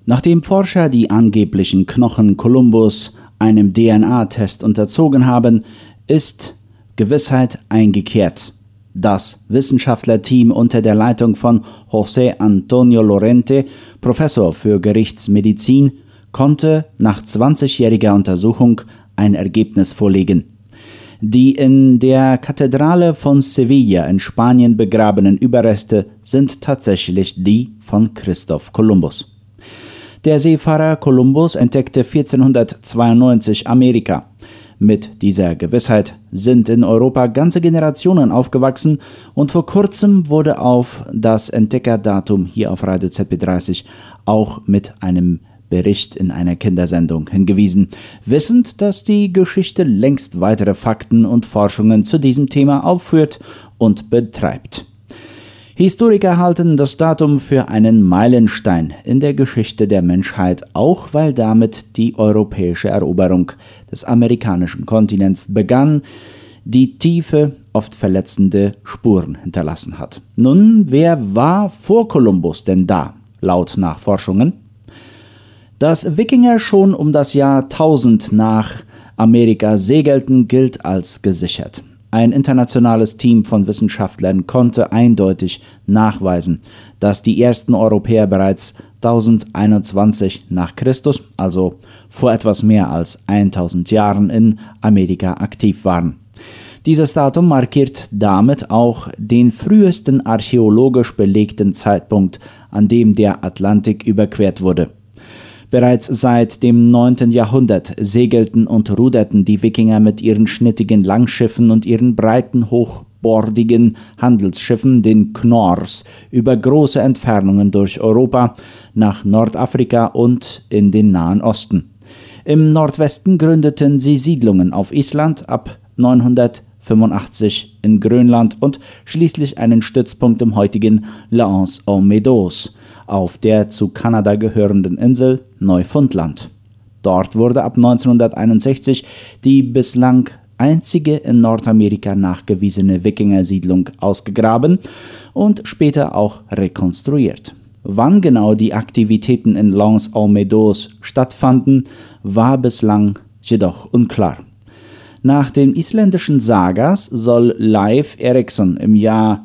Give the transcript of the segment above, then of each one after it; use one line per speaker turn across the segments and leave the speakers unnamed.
Nachdem Forscher die angeblichen Knochen Kolumbus einem DNA-Test unterzogen haben, ist Gewissheit eingekehrt. Das Wissenschaftlerteam unter der Leitung von José Antonio Lorente, Professor für Gerichtsmedizin, konnte nach 20-jähriger Untersuchung ein Ergebnis vorlegen. Die in der Kathedrale von Sevilla in Spanien begrabenen Überreste sind tatsächlich die von Christoph Kolumbus. Der Seefahrer Kolumbus entdeckte 1492 Amerika. Mit dieser Gewissheit sind in Europa ganze Generationen aufgewachsen und vor kurzem wurde auf das Entdeckerdatum hier auf Radio ZB30 auch mit einem Bericht in einer Kindersendung hingewiesen, wissend, dass die Geschichte längst weitere Fakten und Forschungen zu diesem Thema aufführt und betreibt. Historiker halten das Datum für einen Meilenstein in der Geschichte der Menschheit, auch weil damit die europäische Eroberung des amerikanischen Kontinents begann, die tiefe, oft verletzende Spuren hinterlassen hat. Nun, wer war vor Kolumbus denn da, laut Nachforschungen? Dass Wikinger schon um das Jahr 1000 nach Amerika segelten, gilt als gesichert. Ein internationales Team von Wissenschaftlern konnte eindeutig nachweisen, dass die ersten Europäer bereits 1021 nach Christus, also vor etwas mehr als 1000 Jahren, in Amerika aktiv waren. Dieses Datum markiert damit auch den frühesten archäologisch belegten Zeitpunkt, an dem der Atlantik überquert wurde. Bereits seit dem 9. Jahrhundert segelten und ruderten die Wikinger mit ihren schnittigen Langschiffen und ihren breiten, hochbordigen Handelsschiffen, den Knors, über große Entfernungen durch Europa, nach Nordafrika und in den Nahen Osten. Im Nordwesten gründeten sie Siedlungen auf Island, ab 985 in Grönland und schließlich einen Stützpunkt im heutigen L'Anse-aux-Meadows auf der zu Kanada gehörenden Insel Neufundland. Dort wurde ab 1961 die bislang einzige in Nordamerika nachgewiesene Wikingersiedlung ausgegraben und später auch rekonstruiert. Wann genau die Aktivitäten in L'Anse-aux-Meadows stattfanden, war bislang jedoch unklar. Nach den isländischen Sagas soll Leif Erikson im Jahr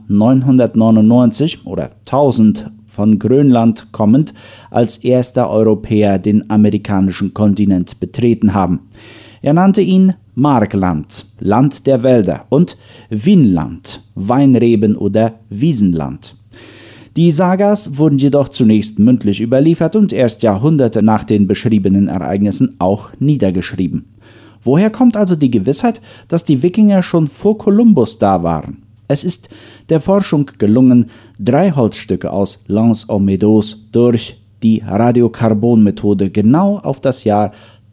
999 oder 1000 von Grönland kommend als erster Europäer den amerikanischen Kontinent betreten haben. Er nannte ihn Markland, Land der Wälder, und Vinland, Weinreben- oder Wiesenland. Die Sagas wurden jedoch zunächst mündlich überliefert und erst Jahrhunderte nach den beschriebenen Ereignissen auch niedergeschrieben. Woher kommt also die Gewissheit, dass die Wikinger schon vor Kolumbus da waren? Es ist der Forschung gelungen, 3 Holzstücke aus L'Anse-aux-Meadows durch die Radiokarbonmethode genau auf das Jahr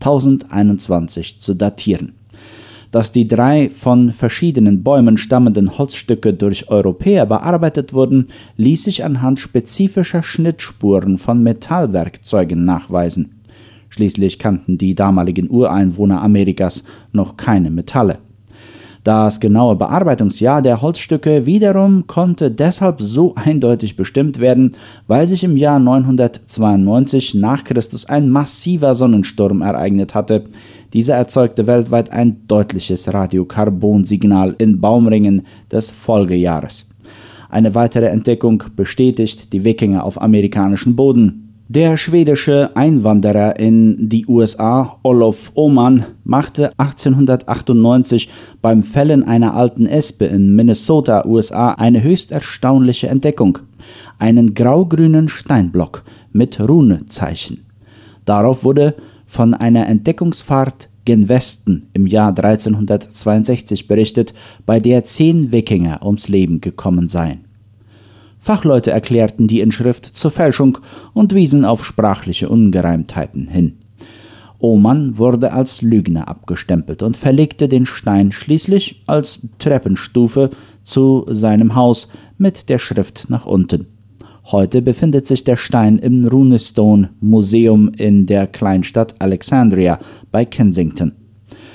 1021 zu datieren. Dass die 3 von verschiedenen Bäumen stammenden Holzstücke durch Europäer bearbeitet wurden, ließ sich anhand spezifischer Schnittspuren von Metallwerkzeugen nachweisen. Schließlich kannten die damaligen Ureinwohner Amerikas noch keine Metalle. Das genaue Bearbeitungsjahr der Holzstücke wiederum konnte deshalb so eindeutig bestimmt werden, weil sich im Jahr 992 nach Christus ein massiver Sonnensturm ereignet hatte. Dieser erzeugte weltweit ein deutliches Radiokarbonsignal in Baumringen des Folgejahres. Eine weitere Entdeckung bestätigt die Wikinger auf amerikanischem Boden. Der schwedische Einwanderer in die USA, Olof Åman, machte 1898 beim Fällen einer alten Espe in Minnesota, USA, eine höchst erstaunliche Entdeckung: einen graugrünen Steinblock mit Runezeichen. Darauf wurde von einer Entdeckungsfahrt gen Westen im Jahr 1362 berichtet, bei der 10 Wikinger ums Leben gekommen seien. Fachleute erklärten die Inschrift zur Fälschung und wiesen auf sprachliche Ungereimtheiten hin. Åman wurde als Lügner abgestempelt und verlegte den Stein schließlich als Treppenstufe zu seinem Haus mit der Schrift nach unten. Heute befindet sich der Stein im Runestone Museum in der Kleinstadt Alexandria bei Kensington.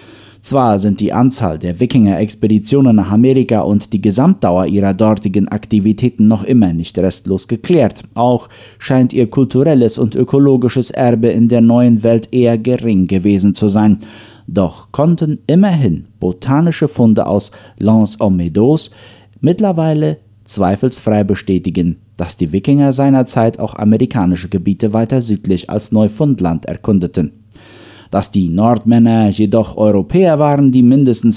Zwar sind die Anzahl der Wikinger-Expeditionen nach Amerika und die Gesamtdauer ihrer dortigen Aktivitäten noch immer nicht restlos geklärt. Auch scheint ihr kulturelles und ökologisches Erbe in der neuen Welt eher gering gewesen zu sein. Doch konnten immerhin botanische Funde aus L'Anse-aux-Meadows mittlerweile zweifelsfrei bestätigen, dass die Wikinger seinerzeit auch amerikanische Gebiete weiter südlich als Neufundland erkundeten. Dass die Nordmänner jedoch Europäer waren, die mindestens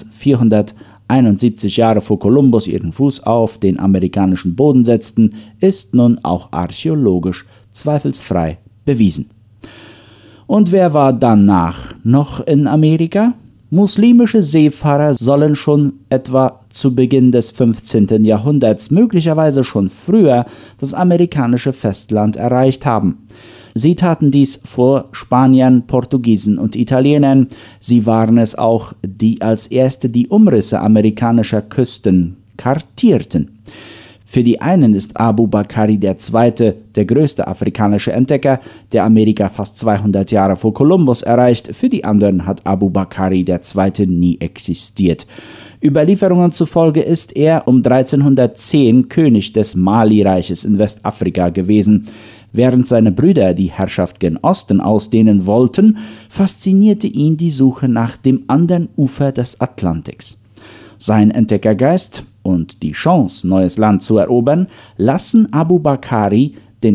471 Jahre vor Kolumbus ihren Fuß auf den amerikanischen Boden setzten, ist nun auch archäologisch zweifelsfrei bewiesen. Und wer war danach noch in Amerika? Muslimische Seefahrer sollen schon etwa zu Beginn des 15. Jahrhunderts, möglicherweise schon früher, das amerikanische Festland erreicht haben. Sie taten dies vor Spaniern, Portugiesen und Italienern. Sie waren es auch, die als erste die Umrisse amerikanischer Küsten kartierten. Für die einen ist Abubakari II. Der größte afrikanische Entdecker, der Amerika fast 200 Jahre vor Kolumbus erreicht. Für die anderen hat Abubakari II. Nie existiert. Überlieferungen zufolge ist er um 1310 König des Mali-Reiches in Westafrika gewesen. Während seine Brüder die Herrschaft gen Osten ausdehnen wollten, faszinierte ihn die Suche nach dem anderen Ufer des Atlantiks. Sein Entdeckergeist und die Chance, neues Land zu erobern, lassen Abubakari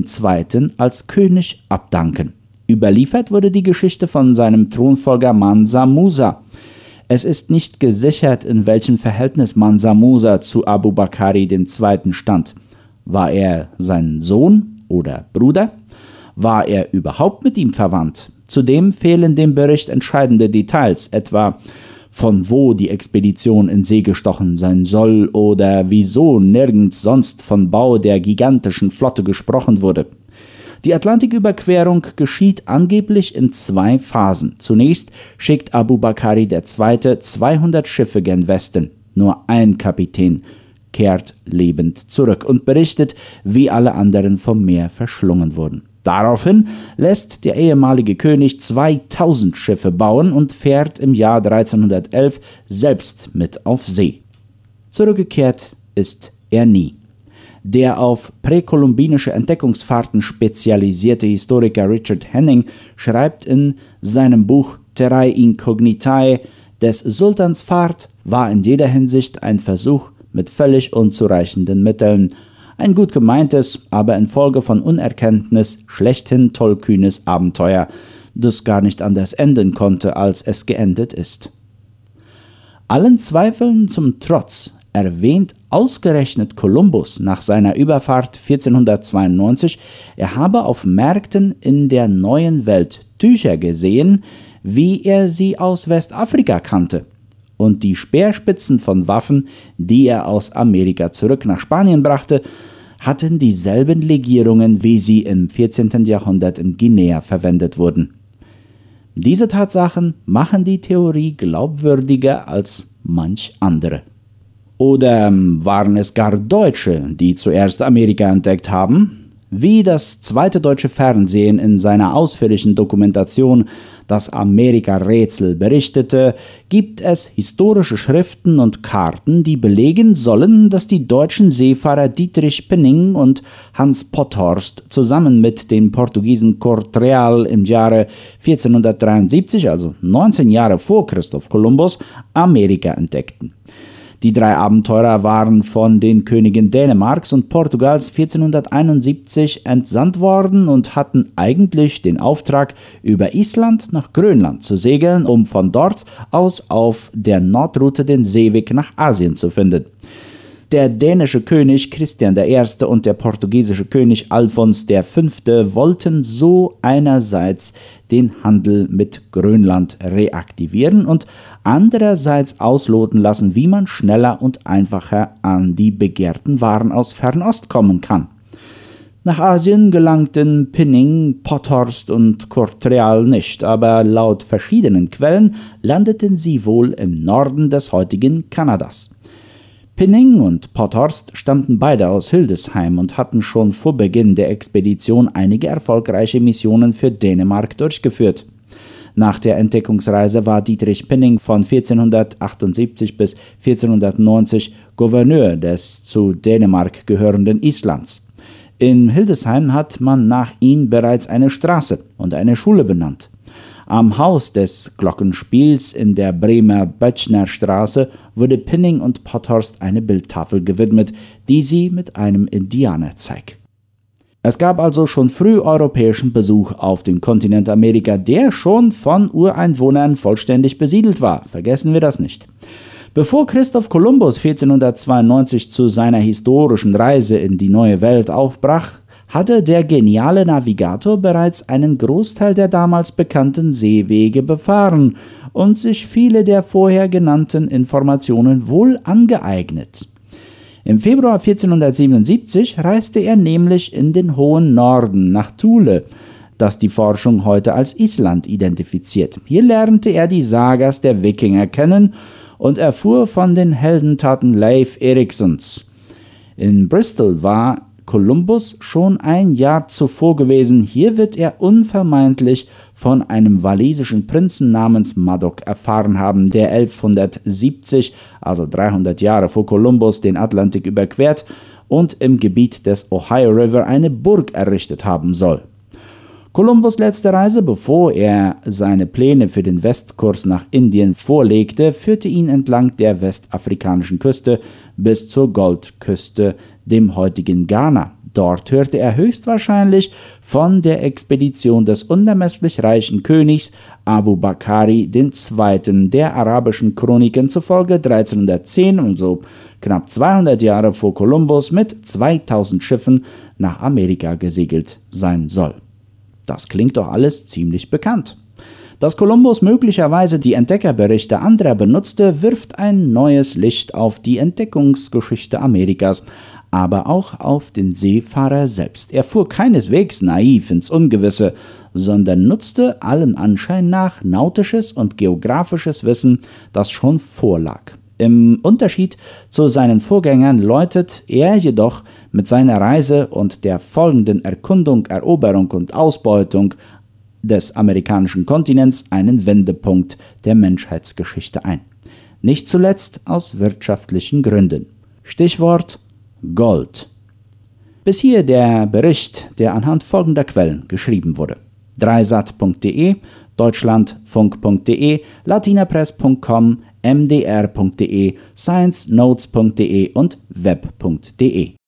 II. Als König abdanken. Überliefert wurde die Geschichte von seinem Thronfolger Mansa Musa. Es ist nicht gesichert, in welchem Verhältnis Mansa Musa zu Abubakari II. Stand. War er sein Sohn oder Bruder? War er überhaupt mit ihm verwandt? Zudem fehlen dem Bericht entscheidende Details, etwa von wo die Expedition in See gestochen sein soll oder wieso nirgends sonst von Bau der gigantischen Flotte gesprochen wurde. Die Atlantiküberquerung geschieht angeblich in 2 Phasen. Zunächst schickt Abubakari II. 200 Schiffe gen Westen. Nur ein Kapitän kehrt lebend zurück und berichtet, wie alle anderen vom Meer verschlungen wurden. Daraufhin lässt der ehemalige König 2000 Schiffe bauen und fährt im Jahr 1311 selbst mit auf See. Zurückgekehrt ist er nie. Der auf präkolumbinische Entdeckungsfahrten spezialisierte Historiker Richard Henning schreibt in seinem Buch Terrae Incognitae, des Sultans Fahrt war in jeder Hinsicht ein Versuch mit völlig unzureichenden Mitteln, ein gut gemeintes, aber infolge von Unerkenntnis schlechthin tollkühnes Abenteuer, das gar nicht anders enden konnte, als es geendet ist. Allen Zweifeln zum Trotz erwähnt ausgerechnet Kolumbus nach seiner Überfahrt 1492, er habe auf Märkten in der neuen Welt Tücher gesehen, wie er sie aus Westafrika kannte. Und die Speerspitzen von Waffen, die er aus Amerika zurück nach Spanien brachte, hatten dieselben Legierungen, wie sie im 14. Jahrhundert in Guinea verwendet wurden. Diese Tatsachen machen die Theorie glaubwürdiger als manch andere. Oder waren es gar Deutsche, die zuerst Amerika entdeckt haben? Wie das zweite deutsche Fernsehen in seiner ausführlichen Dokumentation Das Amerika-Rätsel berichtete, gibt es historische Schriften und Karten, die belegen sollen, dass die deutschen Seefahrer Dietrich Penning und Hans Potthorst zusammen mit dem Portugiesen Cortreal im Jahre 1473, also 19 Jahre vor Christoph Kolumbus, Amerika entdeckten. Die 3 Abenteurer waren von den Königen Dänemarks und Portugals 1471 entsandt worden und hatten eigentlich den Auftrag, über Island nach Grönland zu segeln, um von dort aus auf der Nordroute den Seeweg nach Asien zu finden. Der dänische König Christian I. und der portugiesische König Alfons V. wollten so einerseits den Handel mit Grönland reaktivieren und andererseits ausloten lassen, wie man schneller und einfacher an die begehrten Waren aus Fernost kommen kann. Nach Asien gelangten Penning, Potthorst und Cortreal nicht, aber laut verschiedenen Quellen landeten sie wohl im Norden des heutigen Kanadas. Penning und Potthorst stammten beide aus Hildesheim und hatten schon vor Beginn der Expedition einige erfolgreiche Missionen für Dänemark durchgeführt. Nach der Entdeckungsreise war Dietrich Pinning von 1478 bis 1490 Gouverneur des zu Dänemark gehörenden Islands. In Hildesheim hat man nach ihm bereits eine Straße und eine Schule benannt. Am Haus des Glockenspiels in der Bremer Böttcherstraße wurde Pinning und Potthorst eine Bildtafel gewidmet, die sie mit einem Indianer zeigt. Es gab also schon früh europäischen Besuch auf dem Kontinent Amerika, der schon von Ureinwohnern vollständig besiedelt war. Vergessen wir das nicht. Bevor Christoph Kolumbus 1492 zu seiner historischen Reise in die neue Welt aufbrach, hatte der geniale Navigator bereits einen Großteil der damals bekannten Seewege befahren und sich viele der vorher genannten Informationen wohl angeeignet. Im Februar 1477 reiste er nämlich in den hohen Norden nach Thule, das die Forschung heute als Island identifiziert. Hier lernte er die Sagas der Wikinger kennen und erfuhr von den Heldentaten Leif Eriksons. In Bristol war Kolumbus schon ein Jahr zuvor gewesen. Hier wird er unvermeidlich von einem walisischen Prinzen namens Madoc erfahren haben, der 1170, also 300 Jahre vor Kolumbus, den Atlantik überquert und im Gebiet des Ohio River eine Burg errichtet haben soll. Kolumbus' letzte Reise, bevor er seine Pläne für den Westkurs nach Indien vorlegte, führte ihn entlang der westafrikanischen Küste bis zur Goldküste, dem heutigen Ghana. Dort hörte er höchstwahrscheinlich von der Expedition des unermesslich reichen Königs Abu Bakari II., der arabischen Chroniken zufolge 1310, also knapp 200 Jahre vor Kolumbus, mit 2000 Schiffen nach Amerika gesegelt sein soll. Das klingt doch alles ziemlich bekannt. Dass Kolumbus möglicherweise die Entdeckerberichte anderer benutzte, wirft ein neues Licht auf die Entdeckungsgeschichte Amerikas, aber auch auf den Seefahrer selbst. Er fuhr keineswegs naiv ins Ungewisse, sondern nutzte allem Anschein nach nautisches und geografisches Wissen, das schon vorlag. Im Unterschied zu seinen Vorgängern läutet er jedoch mit seiner Reise und der folgenden Erkundung, Eroberung und Ausbeutung des amerikanischen Kontinents einen Wendepunkt der Menschheitsgeschichte ein. Nicht zuletzt aus wirtschaftlichen Gründen. Stichwort Gold. Bis hier der Bericht, der anhand folgender Quellen geschrieben wurde: dreisat.de, deutschlandfunk.de, latinapress.com, mdr.de, sciencenotes.de und web.de.